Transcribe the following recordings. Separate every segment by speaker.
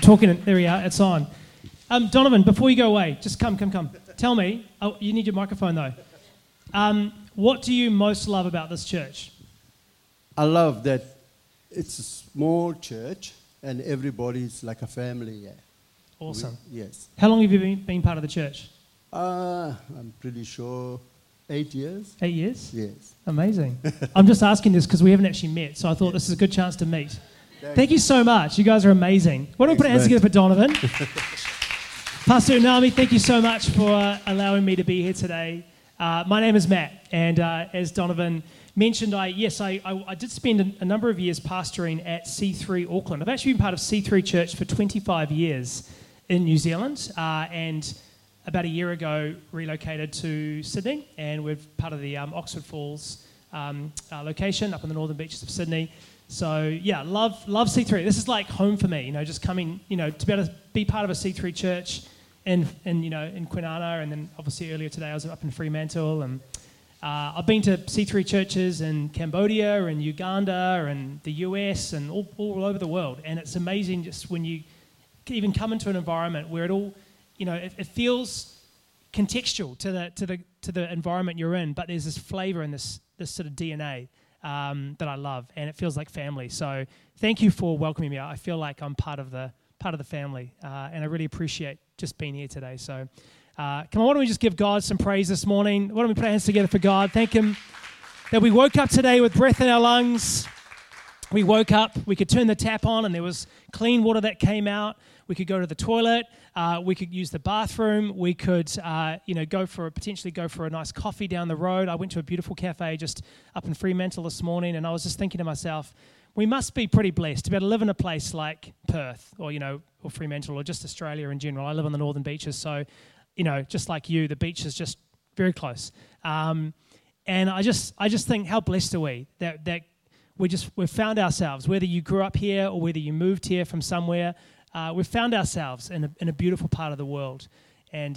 Speaker 1: talking. There we are. It's on. Donovan, before you go away, just come. Tell me. Oh, you need your microphone though. What do you most love about this church?
Speaker 2: I love that it's a small church and everybody's like a family. Yeah.
Speaker 1: Awesome.
Speaker 2: Yes.
Speaker 1: How long have you been part of the church?
Speaker 2: I'm pretty sure 8 years.
Speaker 1: 8 years?
Speaker 2: Yes.
Speaker 1: Amazing. I'm just asking this because we haven't actually met, so I thought this is a good chance to meet. Thank you so much. You guys are amazing. Why don't we put our hands together for Donovan? Pastor Unami, thank you so much for allowing me to be here today. My name is Matt, and as Donovan mentioned, I did spend a number of years pastoring at C3 Auckland. I've actually been part of C3 Church for 25 years in New Zealand, and about a year ago relocated to Sydney, and we're part of the Oxford Falls location up in the northern beaches of Sydney. So yeah, love C3. This is like home for me, just coming, to be able to be part of a C3 church in Kwinana, and then obviously earlier today I was up in Fremantle, and I've been to C3 churches in Cambodia and Uganda and the US and all over the world, and it's amazing just when you even come into an environment where it all, it feels contextual to the environment you're in, but there's this flavor and this sort of DNA that I love, and it feels like family. So thank you for welcoming me. I feel like I'm part of the family, and I really appreciate just being here today. So come on, why don't we just give God some praise this morning? Why don't we put our hands together for God? Thank Him that we woke up today with breath in our lungs. We woke up, we could turn the tap on, and there was clean water that came out. We could go to the toilet. We could use the bathroom. We could, potentially go for a nice coffee down the road. I went to a beautiful cafe just up in Fremantle this morning, and I was just thinking to myself, we must be pretty blessed to be able to live in a place like Perth, or Fremantle, or just Australia in general. I live on the northern beaches, so just like you, the beach is just very close. And I just think, how blessed are we that we've found ourselves, whether you grew up here or whether you moved here from somewhere. We've found ourselves in a beautiful part of the world, and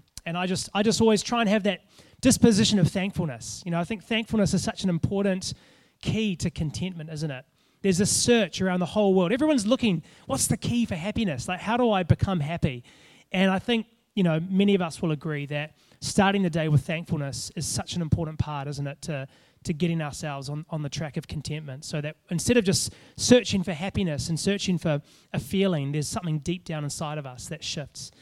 Speaker 1: I just always try and have that disposition of thankfulness. I think thankfulness is such an important key to contentment, isn't it? There's a search around the whole world. Everyone's looking, what's the key for happiness? Like, how do I become happy? And I think many of us will agree that starting the day with thankfulness is such an important part, isn't it, to getting ourselves on the track of contentment, so that instead of just searching for happiness and searching for a feeling, there's something deep down inside of us that shifts.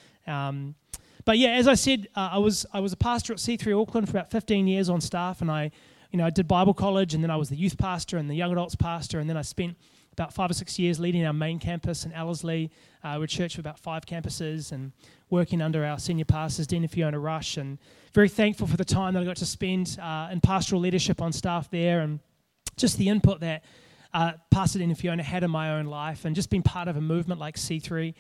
Speaker 1: But yeah, as I said, I was a pastor at C3 Auckland for about 15 years on staff, and I did Bible college, and then I was the youth pastor and the young adults pastor, and then I spent about 5 or 6 years leading our main campus in Ellerslie. We're a church with about 5 campuses, and working under our senior pastors, Dean and Fiona Rush, and very thankful for the time that I got to spend in pastoral leadership on staff there, and just the input that Pastor Dean and Fiona had in my own life, and just being part of a movement like C3.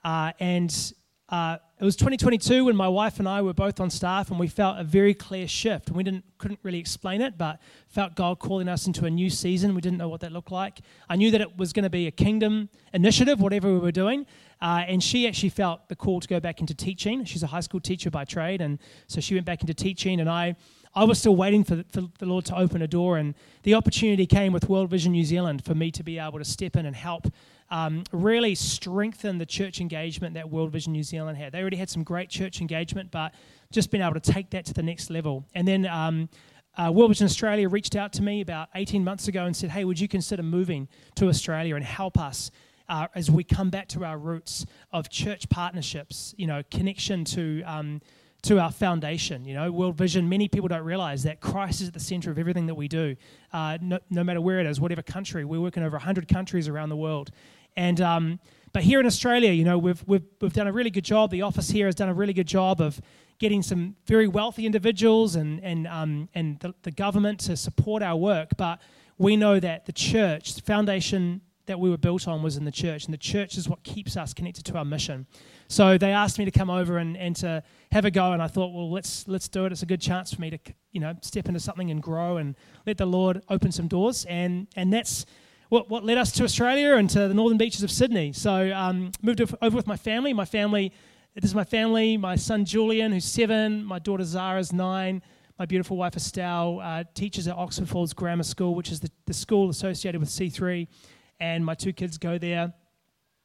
Speaker 1: It was 2022 when my wife and I were both on staff, and we felt a very clear shift. And we couldn't really explain it, but felt God calling us into a new season. We didn't know what that looked like. I knew that it was going to be a kingdom initiative, whatever we were doing. And she actually felt the call to go back into teaching. She's a high school teacher by trade, and so she went back into teaching. And I was still waiting for the Lord to open a door, and the opportunity came with World Vision New Zealand for me to be able to step in and help really strengthen the church engagement that World Vision New Zealand had. They already had some great church engagement, but just being able to take that to the next level. And then World Vision Australia reached out to me about 18 months ago and said, hey, would you consider moving to Australia and help us as we come back to our roots of church partnerships, connection to our foundation. World Vision, many people don't realize that Christ is at the center of everything that we do, no matter where it is, whatever country. We work in over 100 countries around the world. And but here in Australia, we've done a really good job. The office here has done a really good job of getting some very wealthy individuals and the government to support our work. But we know that the church, the foundation that we were built on was in the church, and the church is what keeps us connected to our mission. So they asked me to come over and to have a go, and I thought, well, let's do it. It's a good chance for me to step into something and grow and let the Lord open some doors, and that's what led us to Australia and to the northern beaches of Sydney. So moved over with my family. This is my family, my son Julian, who's 7, my daughter Zara's 9, my beautiful wife Estelle teaches at Oxford Falls Grammar School, which is the school associated with C3, and my 2 kids go there.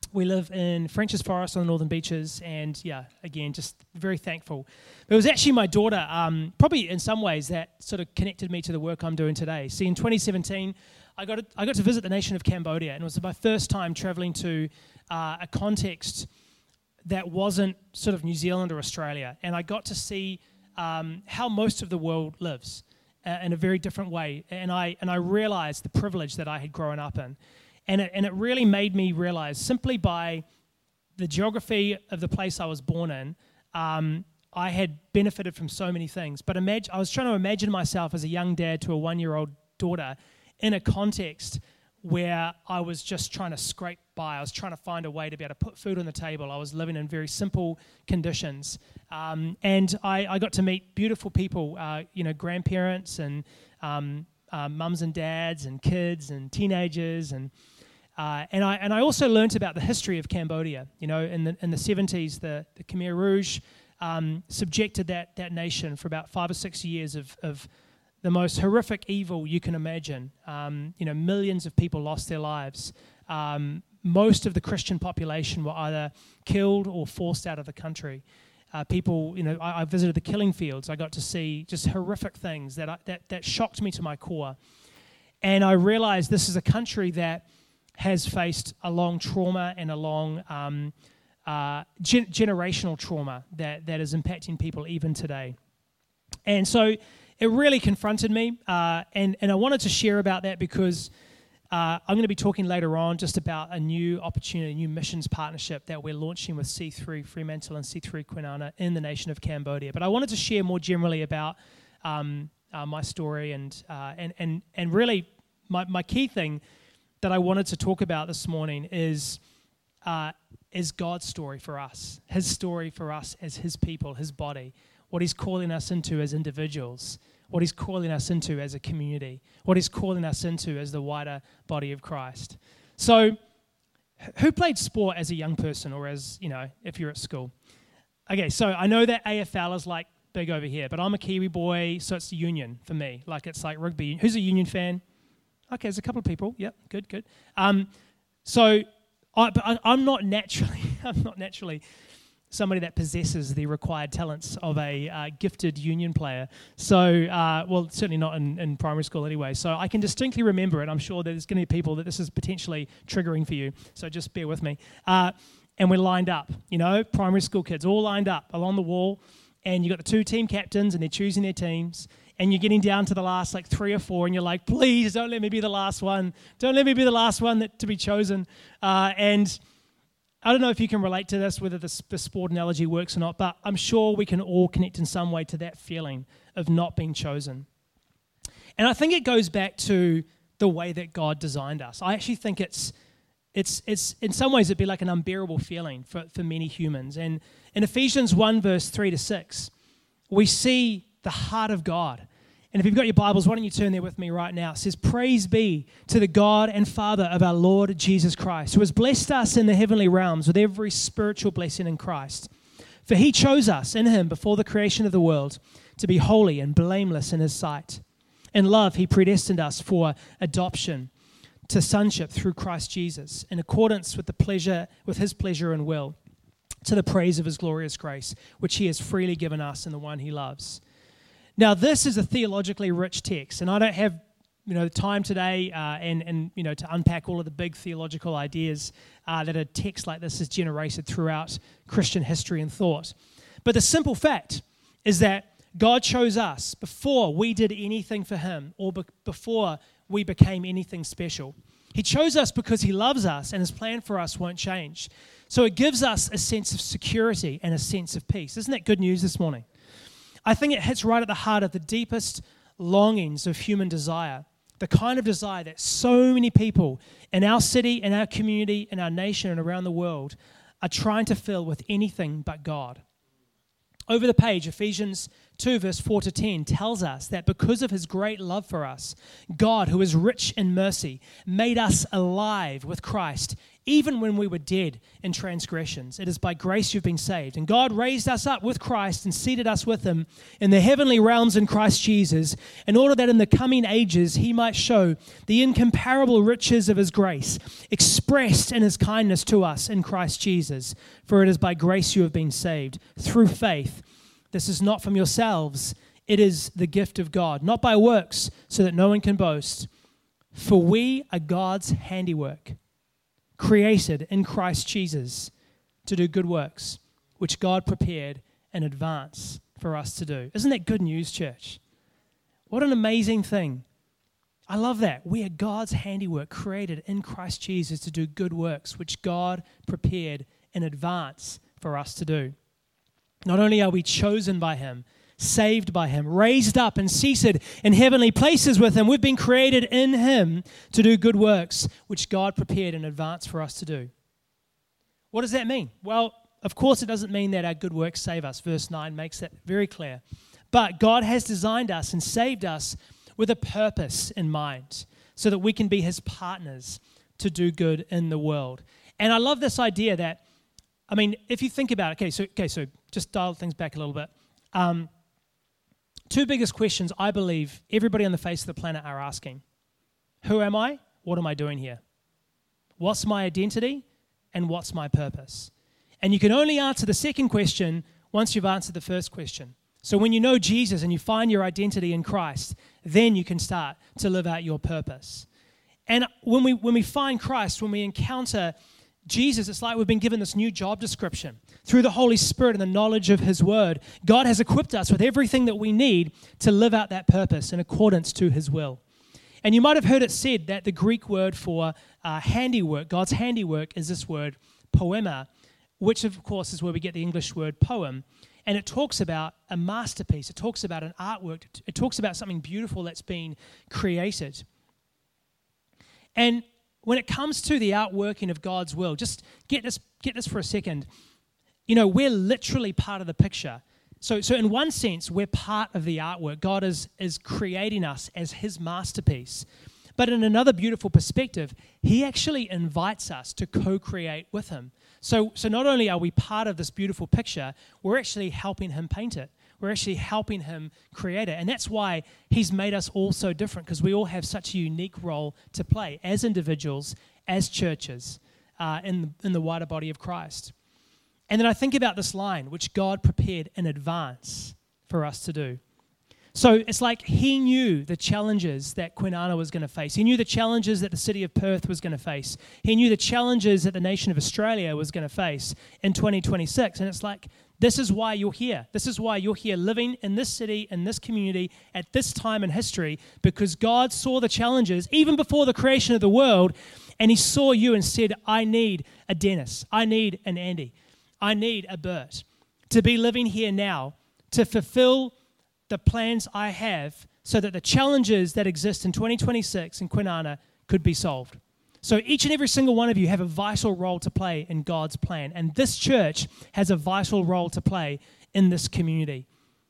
Speaker 1: We live in French's Forest on the Northern Beaches, and again, just very thankful. But it was actually my daughter, probably in some ways, that sort of connected me to the work I'm doing today. See, in 2017, I got to visit the nation of Cambodia, and it was my first time traveling to a context that wasn't sort of New Zealand or Australia, and I got to see how most of the world lives in a very different way, and I realized the privilege that I had grown up in. And it really made me realize, simply by the geography of the place I was born in, I had benefited from so many things. But I was trying to imagine myself as a young dad to a 1-year-old daughter in a context where I was just trying to scrape by. I was trying to find a way to be able to put food on the table. I was living in very simple conditions. And I got to meet beautiful people, grandparents and mums and dads and kids and teenagers, and I also learnt about the history of Cambodia. In the 70s, the Khmer Rouge subjected that nation for about 5 or 6 years of the most horrific evil you can imagine. Millions of people lost their lives. Most of the Christian population were either killed or forced out of the country. I visited the killing fields. I got to see just horrific things that shocked me to my core. And I realized this is a country that has faced a long trauma and a long generational trauma that is impacting people even today. And so it really confronted me, and I wanted to share about that because I'm going to be talking later on just about a new opportunity, a new missions partnership that we're launching with C3 Fremantle and C3 Kwinana in the nation of Cambodia. But I wanted to share more generally about my story and really my key thing that I wanted to talk about this morning is God's story for us, His story for us as His people, His body, what He's calling us into as individuals, what He's calling us into as a community, what He's calling us into as the wider body of Christ. So, who played sport as a young person, or as, if you're at school? Okay, so I know that AFL is like big over here, but I'm a Kiwi boy, so it's Union for me. Like, it's like rugby. Who's a Union fan? Okay, there's a couple of people. Yep, good. I'm not naturally somebody that possesses the required talents of a gifted Union player. So, certainly not in primary school anyway. So I can distinctly remember it. I'm sure there's going to be people that this is potentially triggering for you. So just bear with me. And we're lined up, primary school kids all lined up along the wall. And you've got the two team captains and they're choosing their teams. And you're getting down to the last 3 or 4 and you're like, please don't let me be the last one. Don't let me be the last one to be chosen. And I don't know if you can relate to this, whether the sport analogy works or not, but I'm sure we can all connect in some way to that feeling of not being chosen. And I think it goes back to the way that God designed us. I actually think it's in some ways it'd be like an unbearable feeling for many humans. And in Ephesians 1 verse 3-6, we see the heart of God. And if you've got your Bibles, why don't you turn there with me right now? It says, "Praise be to the God and Father of our Lord Jesus Christ, who has blessed us in the heavenly realms with every spiritual blessing in Christ. For He chose us in Him before the creation of the world to be holy and blameless in His sight. In love, He predestined us for adoption to sonship through Christ Jesus, in accordance with His pleasure and will, to the praise of His glorious grace, which He has freely given us in the one He loves." Now, this is a theologically rich text, and I don't have the time today and to unpack all of the big theological ideas that a text like this has generated throughout Christian history and thought. But the simple fact is that God chose us before we did anything for Him or before we became anything special. He chose us because He loves us, and His plan for us won't change. So it gives us a sense of security and a sense of peace. Isn't that good news this morning? I think it hits right at the heart of the deepest longings of human desire, the kind of desire that so many people in our city, in our community, in our nation, and around the world are trying to fill with anything but God. Over the page, Ephesians 2 verse 4-10 tells us that because of His great love for us, God, who is rich in mercy, made us alive with Christ even when we were dead in transgressions. It is by grace you've been saved. And God raised us up with Christ and seated us with him in the heavenly realms in Christ Jesus, in order that in the coming ages he might show the incomparable riches of his grace, expressed in his kindness to us in Christ Jesus. For it is by grace you have been saved, through faith. This is not from yourselves, it is the gift of God, not by works, so that no one can boast. For we are God's handiwork, created in Christ Jesus to do good works, which God prepared in advance for us to do. Isn't that good news, church? What an amazing thing. I love that. We are God's handiwork, created in Christ Jesus to do good works, which God prepared in advance for us to do. Not only are we chosen by him, saved by him, raised up and seated in heavenly places with him, we've been created in him to do good works, which God prepared in advance for us to do. What does that mean? Well, of course it doesn't mean that our good works save us. Verse 9 makes that very clear. But God has designed us and saved us with a purpose in mind, so that we can be his partners to do good in the world. And I love this idea that, I mean, if you think about it, so just dial things back a little bit. Two biggest questions I believe everybody on the face of the planet are asking. Who am I? What am I doing here? What's my identity? And what's my purpose? And you can only answer the second question once you've answered the first question. So when you know Jesus and you find your identity in Christ, then you can start to live out your purpose. And when we find Christ, when we encounter Jesus, it's like we've been given this new job description. Through the Holy Spirit and the knowledge of his word, God has equipped us with everything that we need to live out that purpose in accordance to his will. And you might have heard it said that the Greek word for handiwork, God's handiwork, is this word poema, which of course is where we get the English word poem. And it talks about a masterpiece. It talks about an artwork. It talks about something beautiful that's been created. And when it comes to the outworking of God's will, just get this for a second. You know, we're literally part of the picture. So in one sense, we're part of the artwork. God is creating us as his masterpiece. But in another beautiful perspective, he actually invites us to co-create with him. So not only are we part of this beautiful picture, we're actually helping him paint it. We're actually helping him create it. And that's why he's made us all so different, because we all have such a unique role to play as individuals, as churches, in the wider body of Christ. And then I think about this line, which God prepared in advance for us to do. So it's like he knew the challenges that Kwinana was going to face. He knew the challenges that the city of Perth was going to face. He knew the challenges that the nation of Australia was going to face in 2026. And it's like, this is why you're here. This is why you're here living in this city, in this community, at this time in history, because God saw the challenges even before the creation of the world, and he saw you and said, I need a Dennis. I need an Andy. I need a Bert to be living here now to fulfill the plans I have so that the challenges that exist in 2026 in Kwinana could be solved. So each and every single one of you have a vital role to play in God's plan. And this church has a vital role to play in this community.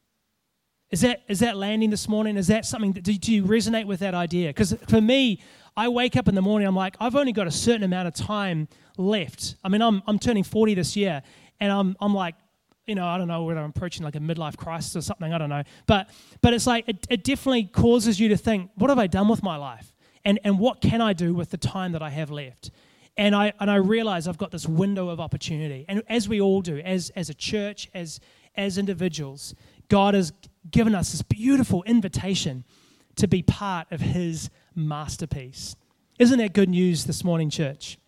Speaker 1: Is that landing this morning? Is that something, do you resonate with that idea? Because for me, I wake up in the morning, I'm like, I've only got a certain amount of time left. I mean, I'm turning 40 this year, and I'm like, you know, I don't know whether I'm approaching like a midlife crisis or something, I don't know. But it's like, it definitely causes you to think, what have I done with my life? And what can I do with the time that I have left? And I realize I've got this window of opportunity. And as we all do, as a church, as individuals, God has given us this beautiful invitation to be part of his masterpiece. Isn't that good news this morning, church?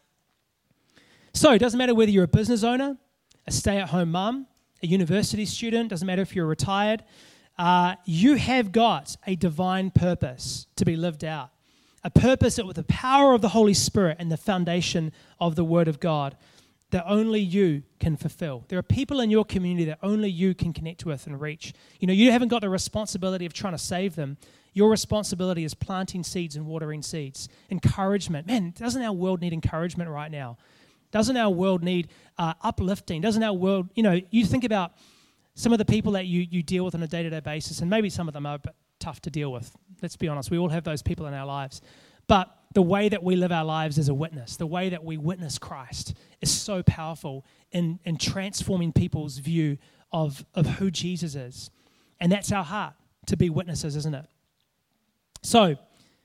Speaker 1: So it doesn't matter whether you're a business owner, a stay-at-home mum, a university student, doesn't matter if you're retired, you have got a divine purpose to be lived out. A purpose that with the power of the Holy Spirit and the foundation of the Word of God that only you can fulfill. There are people in your community that only you can connect with and reach. You know, you haven't got the responsibility of trying to save them. Your responsibility is planting seeds and watering seeds. Encouragement. Man, doesn't our world need encouragement right now? Doesn't our world need uplifting? Doesn't our world, you know, you think about some of the people that you deal with on a day-to-day basis, and maybe some of them are a bit tough to deal with. Let's be honest. We all have those people in our lives. But the way that we live our lives as a witness, the way that we witness Christ is so powerful in transforming people's view of who Jesus is. And that's our heart, to be witnesses, isn't it? So,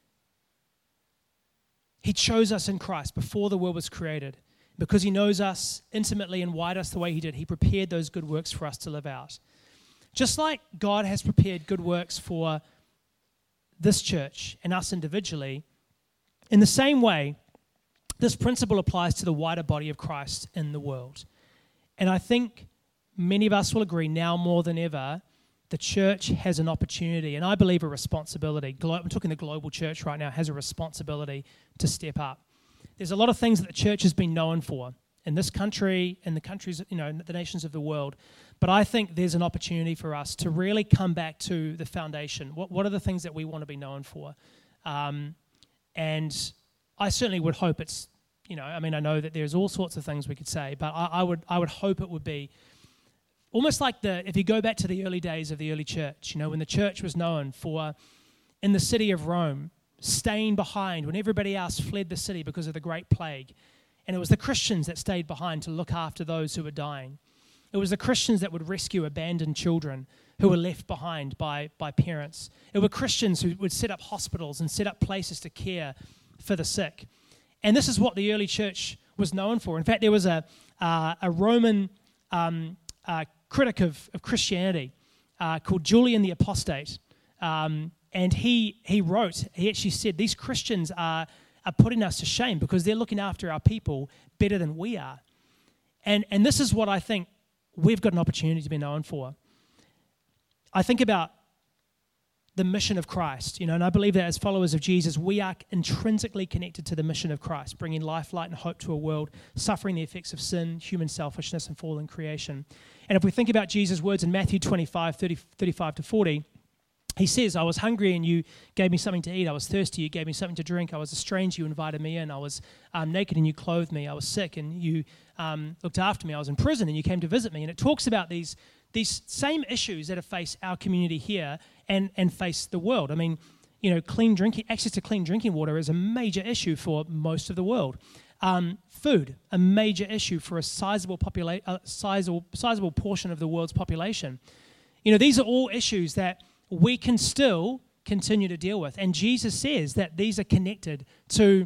Speaker 1: he chose us in Christ before the world was created. Because he knows us intimately and wired us the way he did, he prepared those good works for us to live out. Just like God has prepared good works for this church and us individually, in the same way, this principle applies to the wider body of Christ in the world. And I think many of us will agree now more than ever, the church has an opportunity, and I believe a responsibility. I'm talking the global church right now has a responsibility to step up. There's a lot of things that the church has been known for in this country, in the countries, the nations of the world. But I think there's an opportunity for us to really come back to the foundation. What are the things that we want to be known for? And I certainly would hope it's, I know that there's all sorts of things we could say, but I would hope it would be almost like if you go back to the early days of the early church, when the church was known for, in the city of Rome, staying behind when everybody else fled the city because of the Great Plague. And it was the Christians that stayed behind to look after those who were dying. It was the Christians that would rescue abandoned children who were left behind by parents. It were Christians who would set up hospitals and set up places to care for the sick. And this is what the early church was known for. In fact, there was a Roman critic of Christianity called Julian the Apostate. And he actually said, these Christians are putting us to shame because they're looking after our people better than we are. And this is what I think we've got an opportunity to be known for. I think about the mission of Christ, and I believe that as followers of Jesus, we are intrinsically connected to the mission of Christ, bringing life, light, and hope to a world suffering the effects of sin, human selfishness, and fallen creation. And if we think about Jesus' words in Matthew 25, 35 to 40, he says, I was hungry and you gave me something to eat. I was thirsty, you gave me something to drink. I was a stranger, you invited me in. I was naked and you clothed me. I was sick and you looked after me. I was in prison and you came to visit me. And it talks about these same issues that have faced our community here and face the world. I mean, access to clean drinking water is a major issue for most of the world. Food, a major issue for a sizable portion of the world's population. These are all issues that we can still continue to deal with. And Jesus says that these are connected to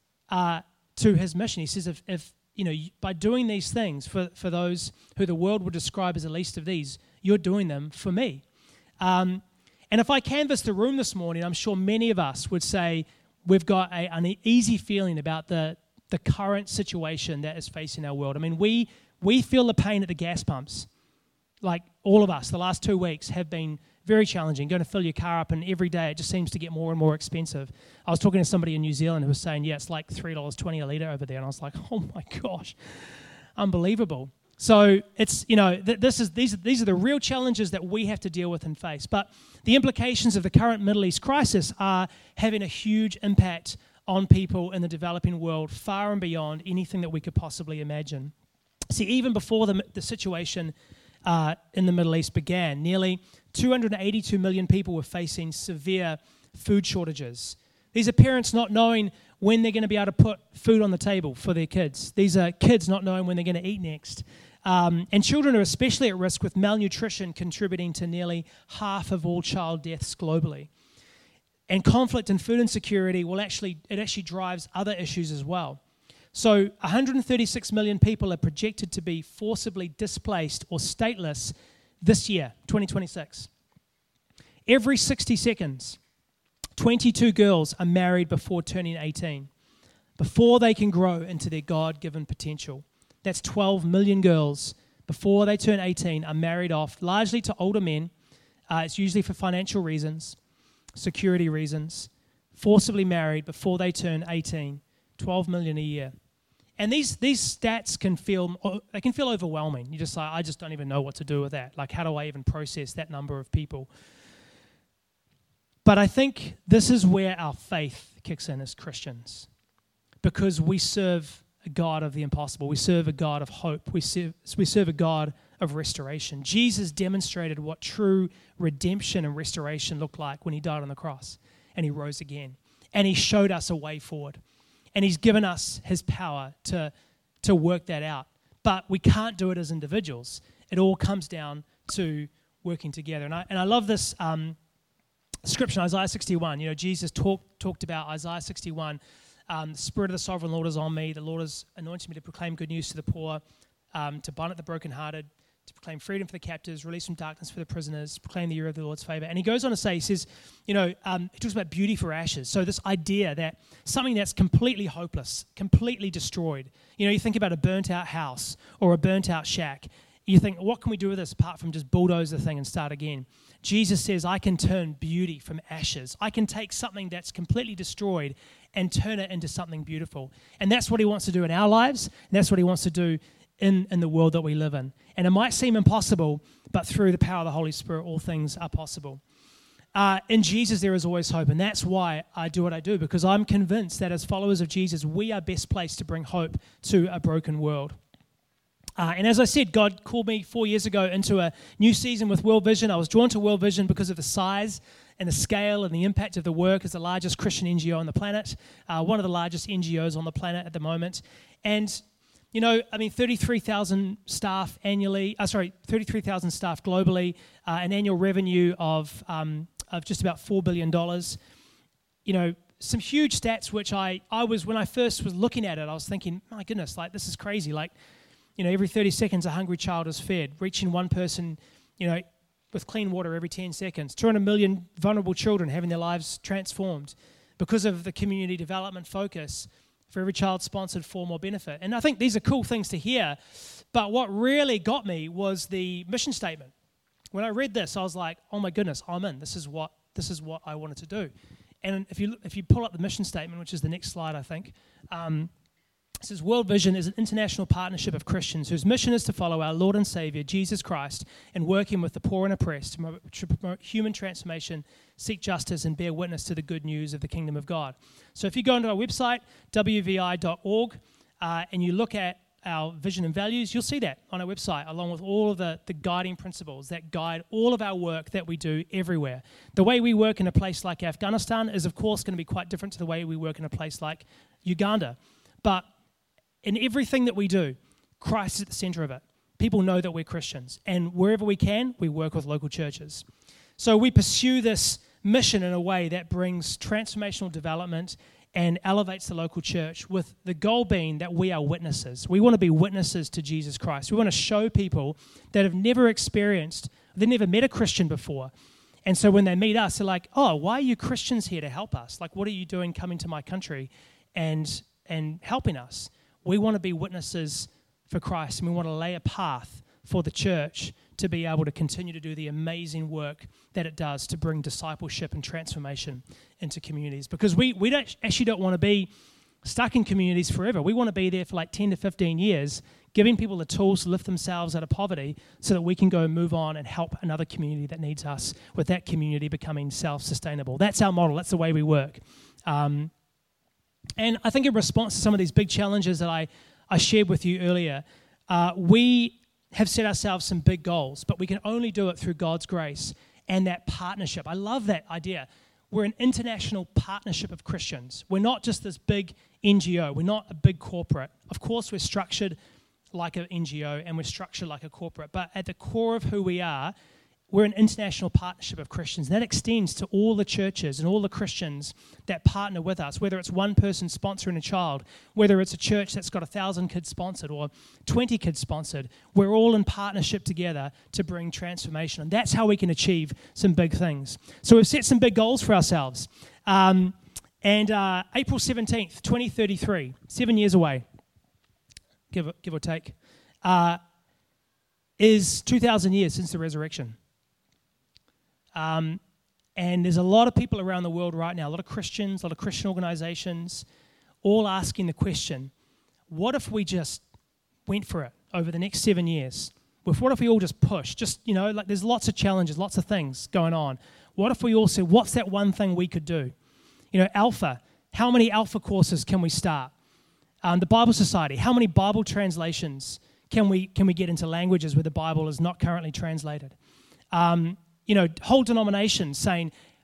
Speaker 1: his mission. He says if by doing these things for those who the world would describe as the least of these, you're doing them for me. And if I canvass the room this morning, I'm sure many of us would say we've got an uneasy feeling about the current situation that is facing our world. I mean, we feel the pain at the gas pumps. Like all of us, the last 2 weeks have been very challenging. Going to fill your car up, and every day it just seems to get more and more expensive. I was talking to somebody in New Zealand who was saying, it's like $3.20 a litre over there. And I was like, oh my gosh, unbelievable. So it's, these are the real challenges that we have to deal with and face. But the implications of the current Middle East crisis are having a huge impact on people in the developing world, far and beyond anything that we could possibly imagine. See, even before the situation in the Middle East began, nearly 282 million people were facing severe food shortages. These are parents not knowing when they're going to be able to put food on the table for their kids. These are kids not knowing when they're going to eat next. And children are especially at risk, with malnutrition contributing to nearly half of all child deaths globally. And conflict and food insecurity actually drives other issues as well. So 136 million people are projected to be forcibly displaced or stateless this year, 2026. Every 60 seconds, 22 girls are married before turning 18, before they can grow into their God-given potential. That's 12 million girls before they turn 18 are married off, largely to older men. It's usually for financial reasons, security reasons, forcibly married before they turn 18, 12 million a year. And these stats can feel overwhelming. You just like, I just don't even know what to do with that. Like, how do I even process that number of people? But I think this is where our faith kicks in as Christians, because we serve a God of the impossible. We serve a God of hope. We serve a God of restoration. Jesus demonstrated what true redemption and restoration looked like when he died on the cross and he rose again. and he showed us a way forward. And he's given us his power to work that out. But we can't do it as individuals. It all comes down to working together. And I love this scripture in Isaiah 61. You know, Jesus talked about Isaiah 61. The Spirit of the Sovereign Lord is on me. The Lord has anointed me to proclaim good news to the poor, to bind up the brokenhearted, to proclaim freedom for the captives, release from darkness for the prisoners, proclaim the year of the Lord's favor. And he goes on to say, he says, he talks about beauty for ashes. So this idea that something that's completely hopeless, completely destroyed. You think about a burnt out house or a burnt out shack. You think, what can we do with this apart from just bulldoze the thing and start again? Jesus says, I can turn beauty from ashes. I can take something that's completely destroyed and turn it into something beautiful. And that's what he wants to do in our lives. And that's what he wants to do in the world that we live in. And it might seem impossible, but through the power of the Holy Spirit, all things are possible. In Jesus, there is always hope. And that's why I do what I do, because I'm convinced that as followers of Jesus, we are best placed to bring hope to a broken world. And as I said, God called me 4 years ago into a new season with World Vision. I was drawn to World Vision because of the size and the scale and the impact of the work as the largest Christian NGO on the planet, one of the largest NGOs on the planet at the moment. And 33,000 staff annually, 33,000 staff globally, an annual revenue of just about $4 billion. Some huge stats which I was, when I first was looking at it, I was thinking, my goodness, this is crazy. Every 30 seconds a hungry child is fed, reaching one person, with clean water every 10 seconds. 200 million vulnerable children having their lives transformed because of the community development focus. For every child sponsored, 4 more benefit. And I think these are cool things to hear, but what really got me was the mission statement. When I read this, I was like, oh my goodness, I'm in. This is what I wanted to do. And if you pull up the mission statement, which is the next slide, I think, it says, World Vision is an international partnership of Christians whose mission is to follow our Lord and Savior, Jesus Christ, in working with the poor and oppressed to promote human transformation, seek justice, and bear witness to the good news of the kingdom of God. So if you go onto our website, wvi.org, and you look at our vision and values, you'll see that on our website, along with all of the guiding principles that guide all of our work that we do everywhere. The way we work in a place like Afghanistan is, of course, going to be quite different to the way we work in a place like Uganda. But in everything that we do, Christ is at the center of it. People know that we're Christians. And wherever we can, we work with local churches. So we pursue this mission in a way that brings transformational development and elevates the local church, with the goal being that we are witnesses. We want to be witnesses to Jesus Christ. We want to show people that have never experienced, they've never met a Christian before. And so when they meet us, they're like, oh, why are you Christians here to help us? What are you doing coming to my country and helping us? We want to be witnesses for Christ, and we want to lay a path for the church to be able to continue to do the amazing work that it does to bring discipleship and transformation into communities. Because we don't want to be stuck in communities forever. We want to be there for 10 to 15 years, giving people the tools to lift themselves out of poverty so that we can go move on and help another community that needs us, with that community becoming self-sustainable. That's our model. That's the way we work. And I think in response to some of these big challenges that I shared with you earlier, we have set ourselves some big goals, but we can only do it through God's grace and that partnership. I love that idea. We're an international partnership of Christians. We're not just this big NGO. We're not a big corporate. Of course, we're structured like an NGO and we're structured like a corporate, but at the core of who we are, we're an international partnership of Christians. That extends to all the churches and all the Christians that partner with us, whether it's one person sponsoring a child, whether it's a church that's got 1,000 kids sponsored or 20 kids sponsored. We're all in partnership together to bring transformation. And that's how we can achieve some big things. So we've set some big goals for ourselves. And April 17th, 2033, 7 years away, give or take, is 2,000 years since the resurrection. And there's a lot of people around the world right now, a lot of Christians, a lot of Christian organizations, all asking the question, what if we just went for it over the next 7 years? What if we all just push? There's lots of challenges, lots of things going on. What if we all said, what's that one thing we could do? Alpha, how many Alpha courses can we start? The Bible Society, how many Bible translations can we get into languages where the Bible is not currently translated? Whole denominations saying,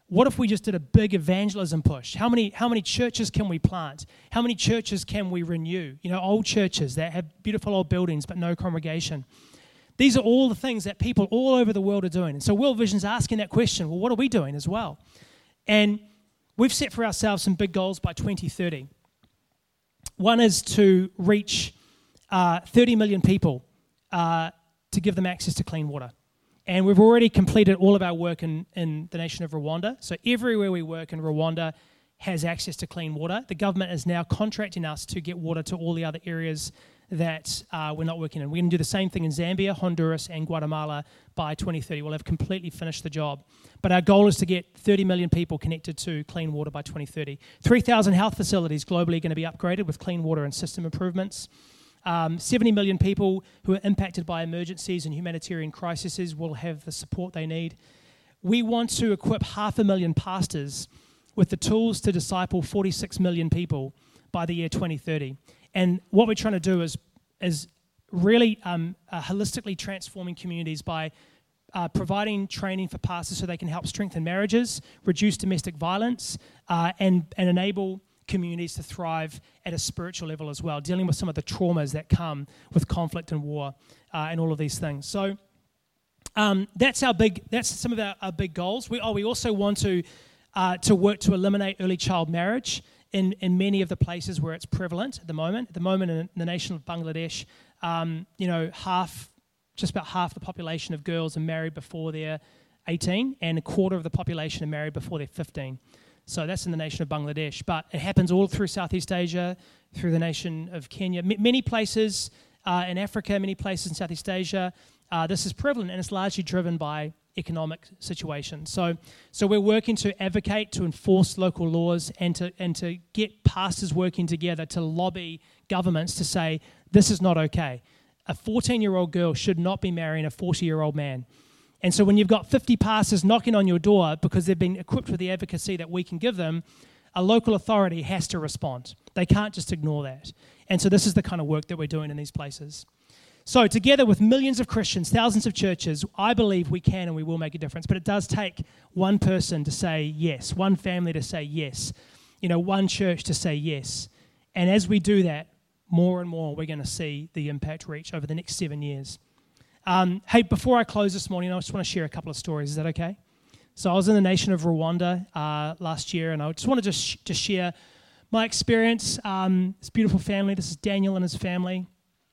Speaker 1: What if we just did a big evangelism push? How many churches can we plant? How many churches can we renew? Old churches that have beautiful old buildings but no congregation. These are all the things that people all over the world are doing. And so World Vision's asking that question, well, what are we doing as well? And we've set for ourselves some big goals by 2030. One is to reach 30 million people to give them access to clean water. And we've already completed all of our work in the nation of Rwanda. So everywhere we work in Rwanda has access to clean water. The government is now contracting us to get water to all the other areas that we're not working in. We're going to do the same thing in Zambia, Honduras, and Guatemala by 2030. We'll have completely finished the job. But our goal is to get 30 million people connected to clean water by 2030. 3,000 health facilities globally are going to be upgraded with clean water and system improvements. 70 million people who are impacted by emergencies and humanitarian crises will have the support they need. We want to equip 500,000 pastors with the tools to disciple 46 million people by the year 2030. And what we're trying to do is really holistically transforming communities by providing training for pastors so they can help strengthen marriages, reduce domestic violence, and enable communities to thrive at a spiritual level as well, dealing with some of the traumas that come with conflict and war and all of these things. So that's some of our big goals. We also want to work to eliminate early child marriage in many of the places where it's prevalent at the moment. At the moment in the nation of Bangladesh, just about half the population of girls are married before they're 18, and a quarter of the population are married before they're 15. So that's in the nation of Bangladesh. But it happens all through Southeast Asia, through the nation of Kenya. Many places in Africa, many places in Southeast Asia, this is prevalent, and it's largely driven by economic situations. So we're working to advocate, to enforce local laws, and to get pastors working together to lobby governments to say, this is not okay. A 14-year-old girl should not be marrying a 40-year-old man. And so when you've got 50 pastors knocking on your door because they've been equipped with the advocacy that we can give them, a local authority has to respond. They can't just ignore that. And so this is the kind of work that we're doing in these places. So together with millions of Christians, thousands of churches, I believe we can and we will make a difference. But it does take one person to say yes, one family to say yes, one church to say yes. And as we do that, more and more we're going to see the impact reach over the next 7 years. Hey, before I close this morning, I just want to share a couple of stories. Is that okay? So I was in the nation of Rwanda last year, and I just wanted to share my experience. This beautiful family, this is Daniel and his family.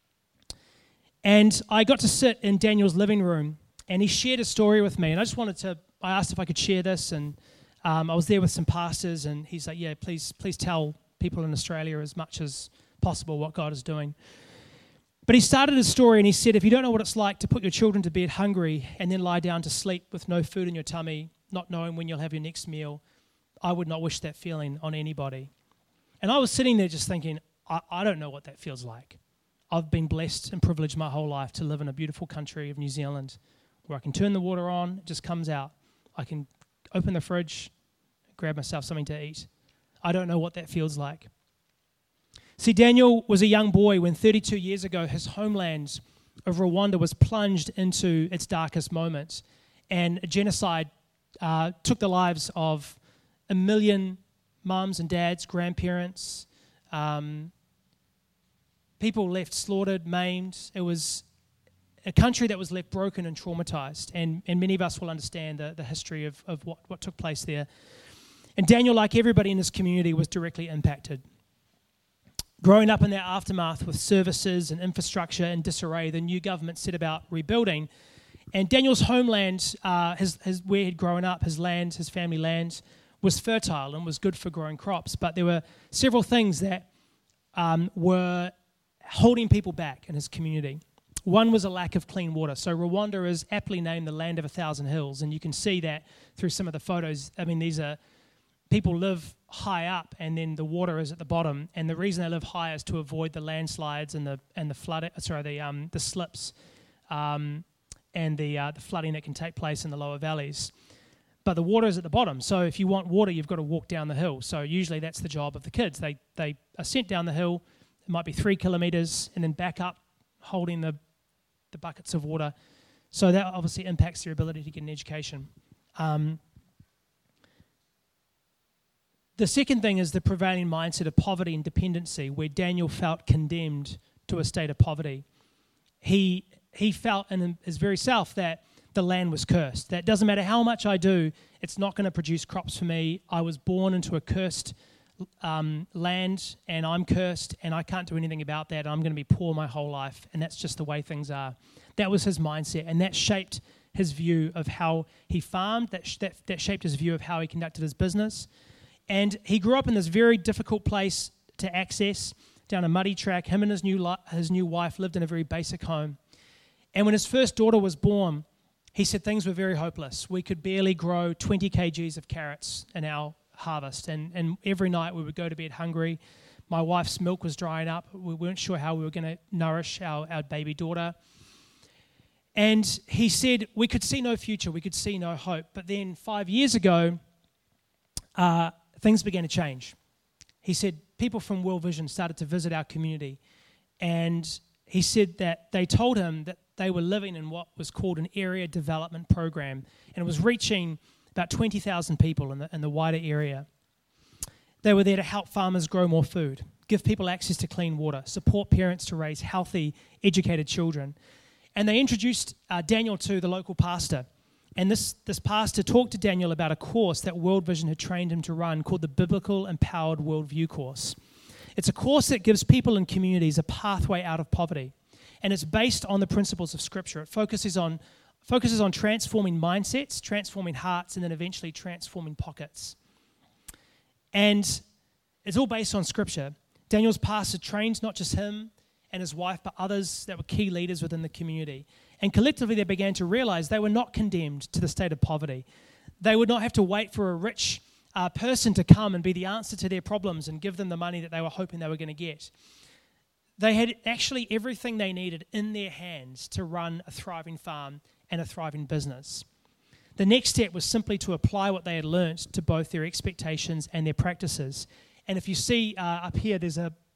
Speaker 1: And I got to sit in Daniel's living room, and he shared a story with me. And I asked if I could share this, and I was there with some pastors, and he's like, yeah, please tell people in Australia as much as possible what God is doing. But he started his story, and he said, if you don't know what it's like to put your children to bed hungry and then lie down to sleep with no food in your tummy, not knowing when you'll have your next meal, I would not wish that feeling on anybody. And I was sitting there just thinking, I don't know what that feels like. I've been blessed and privileged my whole life to live in a beautiful country of New Zealand where I can turn the water on, it just comes out. I can open the fridge, grab myself something to eat. I don't know what that feels like. See, Daniel was a young boy when 32 years ago his homeland of Rwanda was plunged into its darkest moments, and a genocide took the lives of 1 million mums and dads, grandparents, people left slaughtered, maimed. It was a country that was left broken and traumatized, and many of us will understand the history of what took place there. And Daniel, like everybody in this community, was directly impacted. Growing up in that aftermath with services and infrastructure in disarray, the new government set about rebuilding. And Daniel's homeland, where he'd grown up, his land, his family land, was fertile and was good for growing crops. But there were several things that were holding people back in his community. One was a lack of clean water. So Rwanda is aptly named the land of 1,000 hills, and you can see that through some of the photos. I mean, these are people live high up, and then the water is at the bottom. And the reason they live high is to avoid the landslides and the flooding. The slips and the flooding that can take place in the lower valleys. But the water is at the bottom. So if you want water, you've got to walk down the hill. So usually that's the job of the kids. They are sent down the hill. It might be 3 kilometers, and then back up, holding the buckets of water. So that obviously impacts their ability to get an education. The second thing is the prevailing mindset of poverty and dependency, where Daniel felt condemned to a state of poverty. He felt in his very self that the land was cursed. That doesn't matter how much I do, it's not going to produce crops for me. I was born into a cursed land, and I'm cursed, and I can't do anything about that. I'm going to be poor my whole life, and that's just the way things are. That was his mindset, and that shaped his view of how he farmed. That shaped his view of how he conducted his business. And he grew up in this very difficult place to access, down a muddy track. Him and his new wife lived in a very basic home. And when his first daughter was born, he said things were very hopeless. We could barely grow 20 kgs of carrots in our harvest. And every night we would go to bed hungry. My wife's milk was drying up. We weren't sure how we were going to nourish our baby daughter. And he said we could see no future. We could see no hope. But then 5 years ago, things began to change. He said people from World Vision started to visit our community. And he said that they told him that they were living in what was called an area development program, and it was reaching about 20,000 people in the wider area. They were there to help farmers grow more food, give people access to clean water, support parents to raise healthy, educated children. And they introduced Daniel to the local pastor. And this pastor talked to Daniel about a course that World Vision had trained him to run called the Biblical Empowered Worldview course. It's a course that gives people and communities a pathway out of poverty. And it's based on the principles of Scripture. It focuses on transforming mindsets, transforming hearts, and then eventually transforming pockets. And it's all based on Scripture. Daniel's pastor trained not just him and his wife, but others that were key leaders within the community. And collectively, they began to realize they were not condemned to the state of poverty. They would not have to wait for a rich person to come and be the answer to their problems and give them the money that they were hoping they were going to get. They had actually everything they needed in their hands to run a thriving farm and a thriving business. The next step was simply to apply what they had learnt to both their expectations and their practices. And if you see up here, there's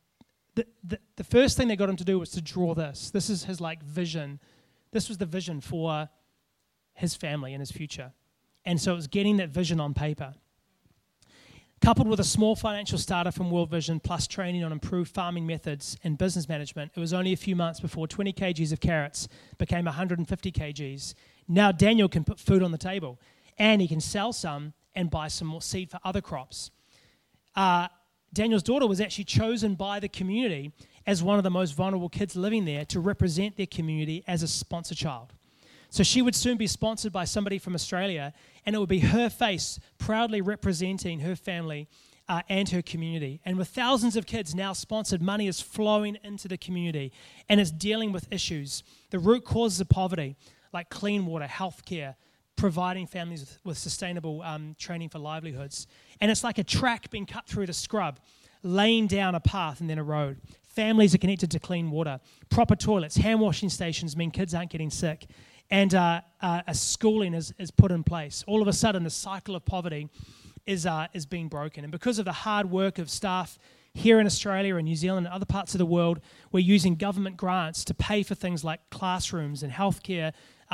Speaker 1: the first thing they got him to do was to draw this. This is his vision. This was the vision for his family and his future. And so it was getting that vision on paper. Coupled with a small financial starter from World Vision plus training on improved farming methods and business management, it was only a few months before 20 kgs of carrots became 150 kgs. Now Daniel can put food on the table, and he can sell some and buy some more seed for other crops. Daniel's daughter was actually chosen by the community as one of the most vulnerable kids living there to represent their community as a sponsor child. So she would soon be sponsored by somebody from Australia, and it would be her face proudly representing her family and her community. And with thousands of kids now sponsored, money is flowing into the community, and it's dealing with issues. The root causes of poverty, like clean water, healthcare, providing families with sustainable training for livelihoods. And it's like a track being cut through the scrub, laying down a path and then a road. Families are connected to clean water. Proper toilets, hand washing stations mean kids aren't getting sick. And a schooling is put in place. All of a sudden, the cycle of poverty is being broken. And because of the hard work of staff here in Australia and New Zealand and other parts of the world, we're using government grants to pay for things like classrooms and healthcare,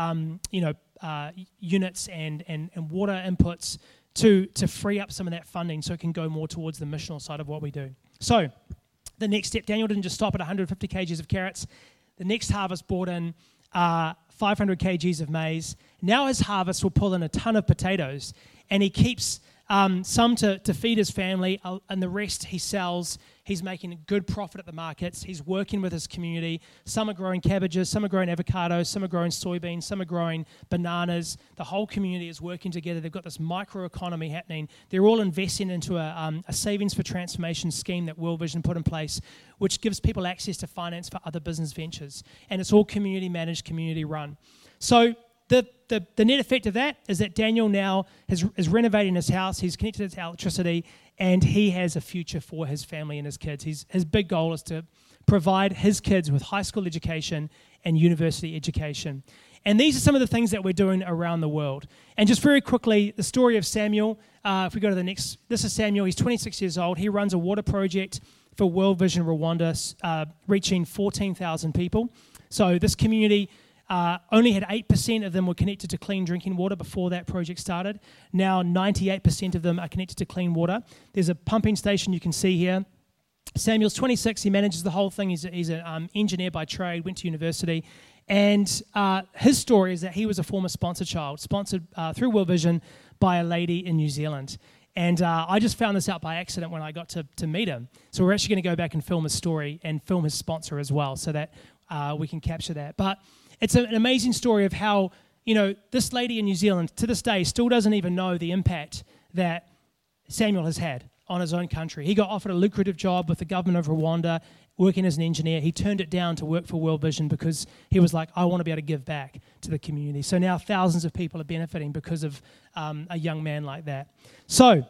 Speaker 1: units and water inputs to free up some of that funding so it can go more towards the missional side of what we do. So the next step, Daniel didn't just stop at 150 kgs of carrots. The next harvest brought in 500 kgs of maize. Now his harvest will pull in a ton of potatoes, and he keeps some to feed his family, and the rest he sells. He's making a good profit at the markets. He's working with his community. Some are growing cabbages, some are growing avocados, some are growing soybeans, some are growing bananas. The whole community is working together. They've got this microeconomy happening. They're all investing into a savings for transformation scheme that World Vision put in place, which gives people access to finance for other business ventures. And it's all community managed, community run. So the net effect of that is that Daniel now is renovating his house. He's connected to electricity, and he has a future for his family and his kids. His big goal is to provide his kids with high school education and university education. And these are some of the things that we're doing around the world. And just very quickly, the story of Samuel. If we go to the next, this is Samuel. He's 26 years old. He runs a water project for World Vision Rwanda, reaching 14,000 people. So this community only had 8% of them were connected to clean drinking water before that project started. Now 98% of them are connected to clean water. There's a pumping station you can see here. Samuel's 26, he manages the whole thing. He's an engineer by trade, went to university. And his story is that he was a former sponsor child, sponsored through World Vision by a lady in New Zealand. And I just found this out by accident when I got to meet him. So we're actually going to go back and film his story and film his sponsor as well so that we can capture that. But it's an amazing story of how, this lady in New Zealand to this day still doesn't even know the impact that Samuel has had on his own country. He got offered a lucrative job with the government of Rwanda, working as an engineer. He turned it down to work for World Vision because he was like, I want to be able to give back to the community. So now thousands of people are benefiting because of a young man like that. So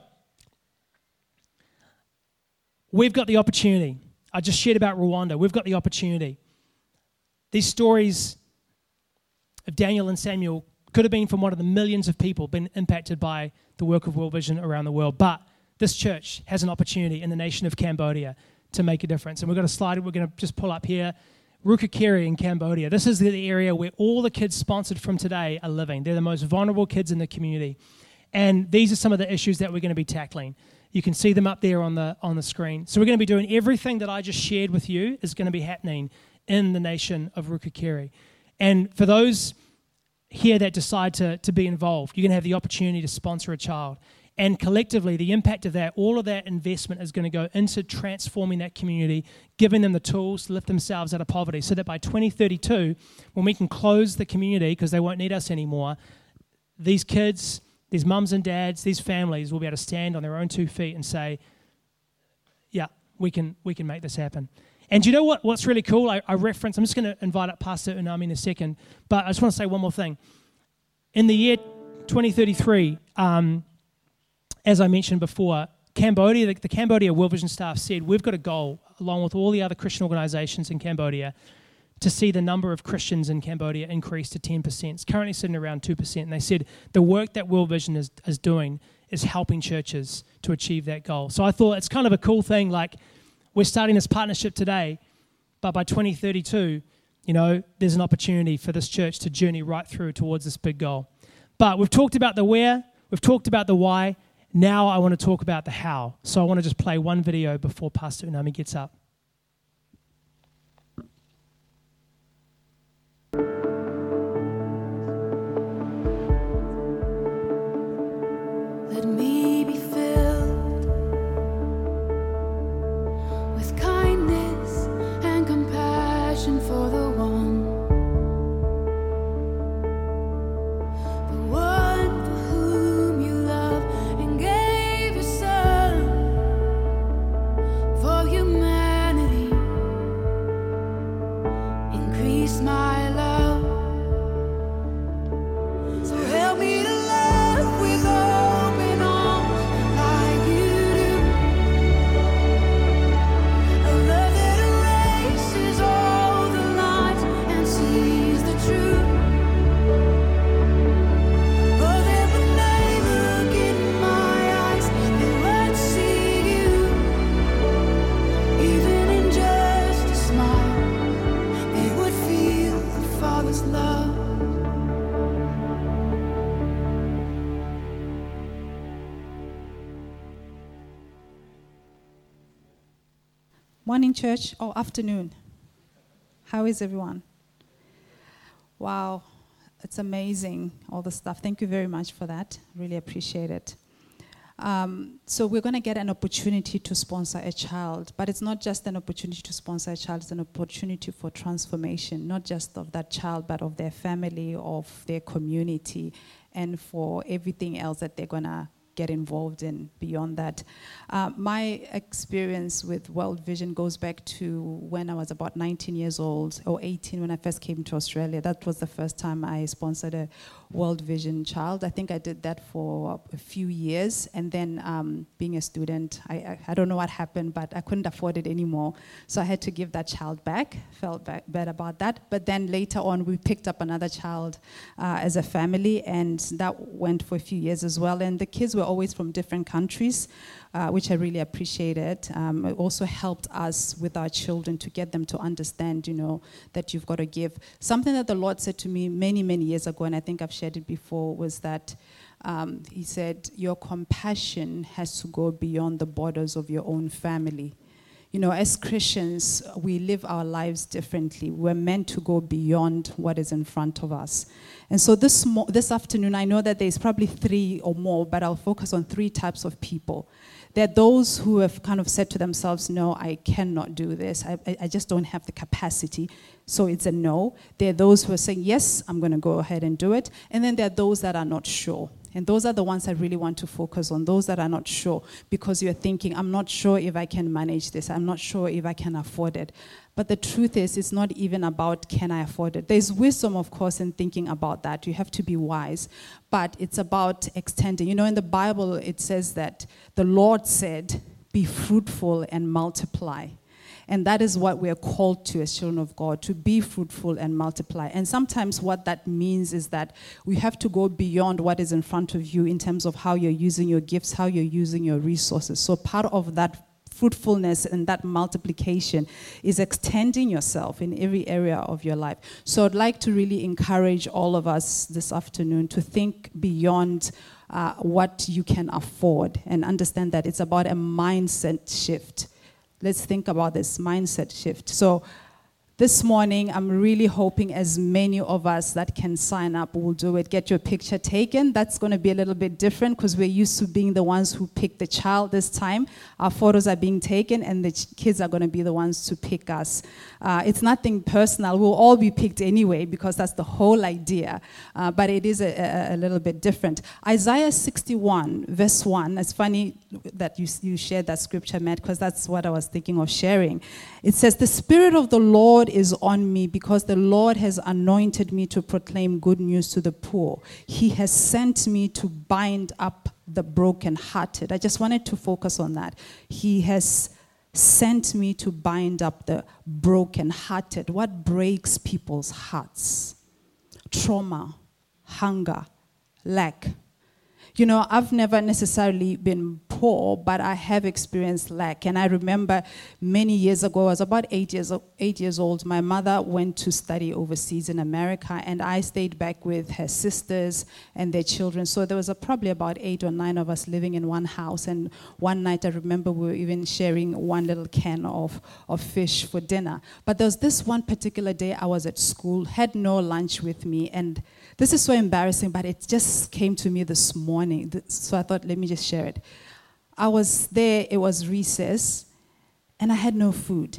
Speaker 1: we've got the opportunity. I just shared about Rwanda. We've got the opportunity. These stories of Daniel and Samuel could have been from one of the millions of people been impacted by the work of World Vision around the world. But this church has an opportunity in the nation of Cambodia to make a difference. And we've got a slide we're going to just pull up here. Rukakeri in Cambodia. This is the area where all the kids sponsored from today are living. They're the most vulnerable kids in the community. And these are some of the issues that we're going to be tackling. You can see them up there on the screen. So we're going to be doing everything that I just shared with you is going to be happening in the nation of Rukakeri. And for those here that decide to be involved, you're going to have the opportunity to sponsor a child. And collectively, the impact of that, all of that investment is going to go into transforming that community, giving them the tools to lift themselves out of poverty so that by 2032, when we can close the community because they won't need us anymore, these kids, these mums and dads, these families will be able to stand on their own 2 feet and say, yeah, we can make this happen. And do you know what's really cool? I'm just going to invite up Pastor Unami in a second, but I just want to say one more thing. In the year 2033, as I mentioned before, Cambodia, the Cambodia World Vision staff said, we've got a goal, along with all the other Christian organizations in Cambodia, to see the number of Christians in Cambodia increase to 10%. It's currently sitting around 2%. And they said the work that World Vision is doing is helping churches to achieve that goal. So I thought it's kind of a cool thing, like we're starting this partnership today, but by 2032, there's an opportunity for this church to journey right through towards this big goal. But we've talked about the where, we've talked about the why. Now I want to talk about the how. So I want to just play one video before Pastor Unami gets up.
Speaker 3: Let me be filled with kindness and compassion for the one.
Speaker 4: Morning, church, or afternoon. How is everyone? Wow, it's amazing, all the stuff. Thank you very much for that. Really appreciate it. So we're going to get an opportunity to sponsor a child, but it's not just an opportunity to sponsor a child, it's an opportunity for transformation, not just of that child, but of their family, of their community, and for everything else that they're going to get involved in beyond that. My experience with World Vision goes back to when I was about 19 years old, or 18 when I first came to Australia. That was the first time I sponsored a World Vision child. I think I did that for a few years, and then being a student, I don't know what happened, but I couldn't afford it anymore, so I had to give that child back. Felt bad about that, but then later on we picked up another child as a family, and that went for a few years as well, and the kids were always from different countries, which I really appreciated. It also helped us with our children to get them to understand, that you've got to give. Something that the Lord said to me many, many years ago, and I think I've shared it before, was that he said, your compassion has to go beyond the borders of your own family. As Christians, we live our lives differently. We're meant to go beyond what is in front of us. And so this afternoon, I know that there's probably 3 or more, but I'll focus on 3 types of people. There are those who have kind of said to themselves, no, I cannot do this. I just don't have the capacity. So it's a no. There are those who are saying, yes, I'm going to go ahead and do it. And then there are those that are not sure. And those are the ones I really want to focus on, those that are not sure, because you're thinking, I'm not sure if I can manage this. I'm not sure if I can afford it. But the truth is, it's not even about can I afford it. There's wisdom, of course, in thinking about that. You have to be wise. But it's about extending. In the Bible, it says that the Lord said, be fruitful and multiply. And that is what we are called to as children of God, to be fruitful and multiply. And sometimes what that means is that we have to go beyond what is in front of you in terms of how you're using your gifts, how you're using your resources. So part of that fruitfulness and that multiplication is extending yourself in every area of your life. So I'd like to really encourage all of us this afternoon to think beyond what you can afford and understand that it's about a mindset shift. Let's think about this mindset shift. So this morning, I'm really hoping as many of us that can sign up will do it. Get your picture taken. That's going to be a little bit different because we're used to being the ones who pick the child this time. Our photos are being taken and the kids are going to be the ones to pick us. It's nothing personal. We'll all be picked anyway because that's the whole idea. But it is a little bit different. Isaiah 61, verse 1. It's funny that you shared that scripture, Matt, because that's what I was thinking of sharing. It says, the Spirit of the Lord is on me because the Lord has anointed me to proclaim good news to the poor. He has sent me to bind up the brokenhearted. I just wanted to focus on that. He has sent me to bind up the brokenhearted. What breaks people's hearts? Trauma, hunger, lack. I've never necessarily been poor, but I have experienced lack. And I remember many years ago, I was about 8 years old, my mother went to study overseas in America, and I stayed back with her sisters and their children. So there was probably about 8 or 9 of us living in one house. And one night, I remember we were even sharing one little can of fish for dinner. But there was this one particular day I was at school, had no lunch with me, and this is so embarrassing, but it just came to me this morning. So I thought, let me just share it. I was there, it was recess, and I had no food.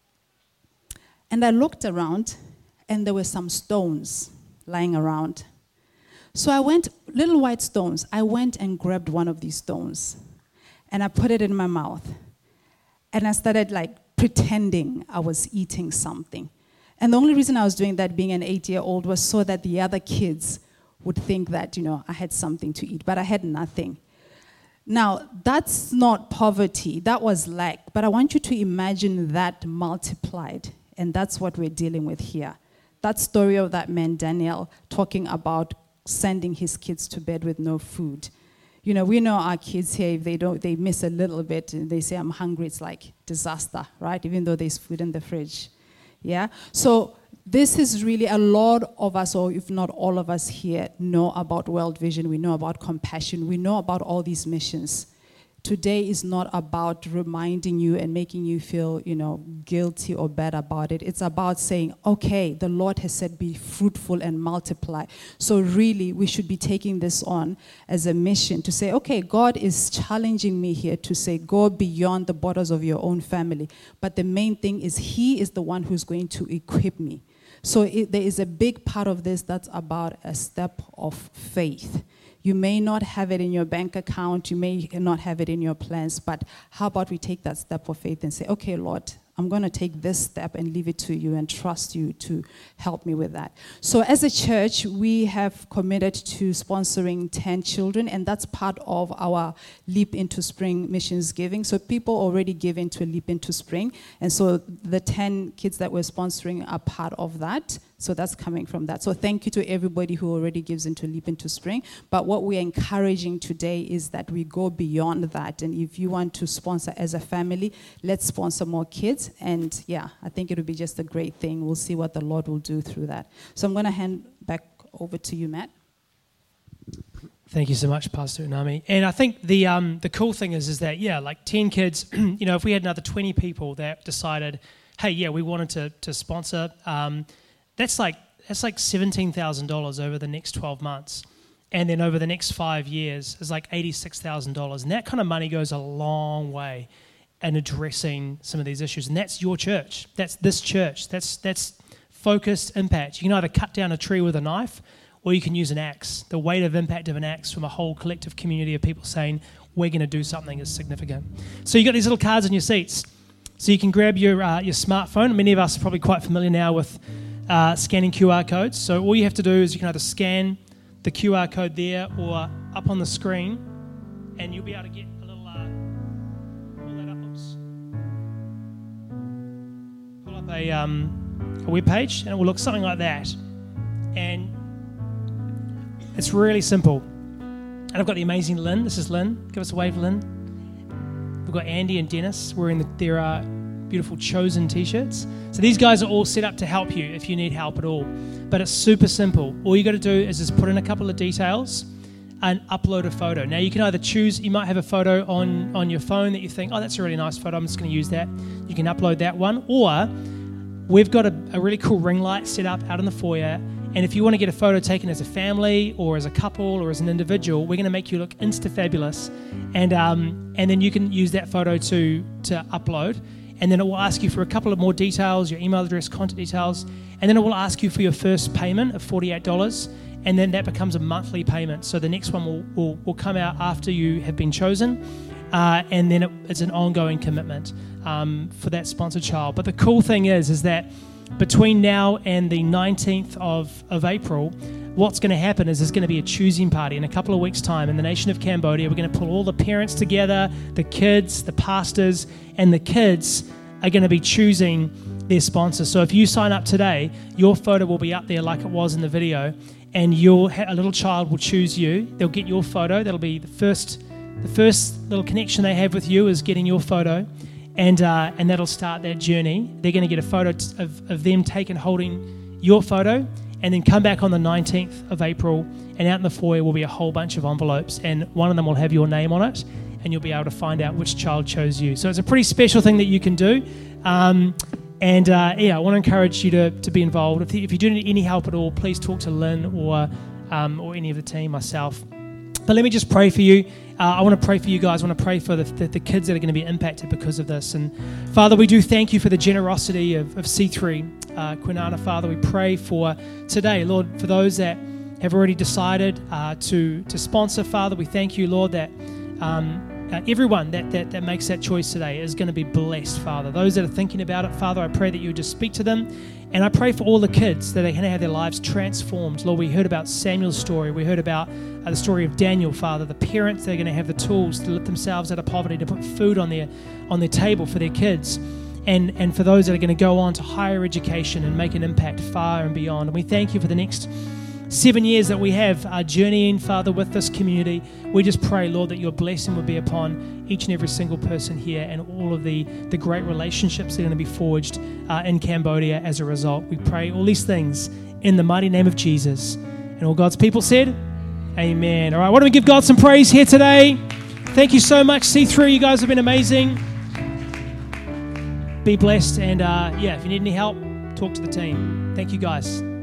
Speaker 4: And I looked around, and there were some stones lying around. So I went, little white stones, I went and grabbed one of these stones, and I put it in my mouth. And I started pretending I was eating something. And the only reason I was doing that, being an 8-year-old, was so that the other kids would think that, I had something to eat, but I had nothing. Now, that's not poverty, that was lack, but I want you to imagine that multiplied, and that's what we're dealing with here. That story of that man, Daniel, talking about sending his kids to bed with no food. We know our kids here, if they miss a little bit, and they say, I'm hungry, it's like disaster, right? Even though there's food in the fridge. Yeah? So this is really a lot of us, or if not all of us here, know about World Vision. We know about compassion. We know about all these missions. Today is not about reminding you and making you feel, guilty or bad about it. It's about saying, okay, the Lord has said be fruitful and multiply. So really, we should be taking this on as a mission to say, okay, God is challenging me here to say, go beyond the borders of your own family. But the main thing is He is the one who's going to equip me. So there is a big part of this that's about a step of faith. You may not have it in your bank account, you may not have it in your plans, but how about we take that step of faith and say, okay, Lord, I'm going to take this step and leave it to you and trust you to help me with that. So as a church, we have committed to sponsoring 10 children, and that's part of our Leap into Spring missions giving. So people already give into Leap into Spring, and so the 10 kids that we're sponsoring are part of that. So that's coming from that. So thank you to everybody who already gives into Leap Into Spring. But what we're encouraging today is that we go beyond that. And if you want to sponsor as a family, let's sponsor more kids. And yeah, I think it will be just a great thing. We'll see what the Lord will do through that. So I'm going to hand back over to you, Matt.
Speaker 1: Thank you so much, Pastor Unami. And I think the cool thing is that, yeah, like 10 kids, if we had another 20 people that decided, hey, yeah, we wanted to sponsor, that's like $17,000 over the next 12 months. And then over the next 5 years is like $86,000. And that kind of money goes a long way in addressing some of these issues. And that's your church. That's this church. That's focused impact. You can either cut down a tree with a knife, or you can use an axe. The weight of impact of an axe from a whole collective community of people saying, we're going to do something is significant. So you got these little cards in your seats. So you can grab your smartphone. Many of us are probably quite familiar now with scanning QR codes. So all you have to do is you can either scan the QR code there or up on the screen, and you'll be able to get a little, pull that up, pull up a web page, and it will look something like that. And it's really simple. And I've got the amazing Lynn. This is Lynn. Give us a wave, Lynn. We've got Andy and Dennis wearing their beautiful Chosen t-shirts. So these guys are all set up to help you if you need help at all. But it's super simple. All you got to do is just put in a couple of details and upload a photo. Now you can either choose, you might have a photo on your phone that you think, oh, that's a really nice photo, I'm just going to use that. You can upload that one. Or we've got a really cool ring light set up out in the foyer. And if you want to get a photo taken as a family or as a couple or as an individual, we're going to make you look insta-fabulous. And then you can use that photo to upload. And then it will ask you for a couple of more details, your email address, contact details. And then it will ask you for your first payment of $48. And then that becomes a monthly payment. So the next one will come out after you have been chosen. And then it's an ongoing commitment for that sponsored child. But the cool thing is that between now and the 19th of April, what's going to happen is there's going to be a choosing party in a couple of weeks' time in the nation of Cambodia. We're going to pull all the parents together, the kids, the pastors, and the kids are going to be choosing their sponsor. So if you sign up today, your photo will be up there like it was in the video, and a little child will choose you. They'll get your photo. That'll be the first little connection they have with you is getting your photo. And that'll start that journey. They're going to get a photo of them taken holding your photo, and then come back on the 19th of April, and out in the foyer will be a whole bunch of envelopes, and one of them will have your name on it, and you'll be able to find out which child chose you. So it's a pretty special thing that you can do. I want to encourage you to be involved. If you do need any help at all, please talk to Lynn or any of the team, myself. But let me just pray for you. I want to pray for you guys. I want to pray for the kids that are going to be impacted because of this. And Father, we do thank you for the generosity of C3 Kwinana. Father, we pray for today, Lord, for those that have already decided to sponsor. Father, we thank you, Lord, that everyone that makes that choice today is going to be blessed, Father. Those that are thinking about it, Father, I pray that you would just speak to them. And I pray for all the kids that are going to have their lives transformed. Lord, we heard about Samuel's story. We heard about the story of Daniel, Father. The parents that are going to have the tools to lift themselves out of poverty, to put food on their table for their kids. And for those that are going to go on to higher education and make an impact far and beyond. And we thank you for the next 7 years that we have journeying, Father, with this community. We just pray, Lord, that your blessing would be upon each and every single person here, and all of the great relationships that are going to be forged in Cambodia as a result. We pray all these things in the mighty name of Jesus. And all God's people said, amen. All right, why don't we give God some praise here today? Thank you so much, C3. You guys have been amazing. Be blessed. And if you need any help, talk to the team. Thank you, guys.